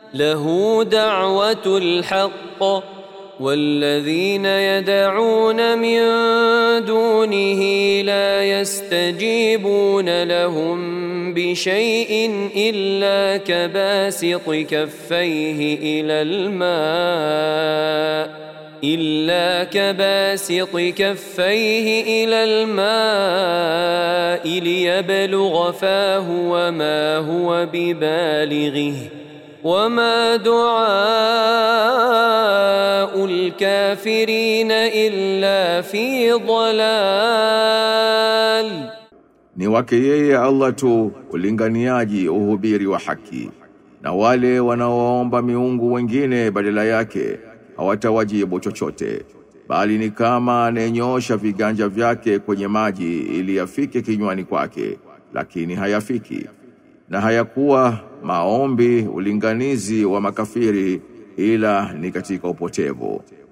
له دعوة الحق والذين يدعون من دونه لا يستجيبون لهم بشيء إلا كباسط كفيه إلى الماء ليبلغ فاه وما هو ببالغه وما دعاء الكافرين إلا في ضلال. Ni wake yeye Allah tu ulinganiaji uhubiri wa haki, na wale wanaoomba miungu wengine badala yake hawatawajibu chochote, bali ni kama anayenyosha viganja vyake kwenye maji ili yafike kinywani kwake, lakini hayafiki. Na hayakuwa maombi ulinganizi wa makafiri ila ni katika upotevu.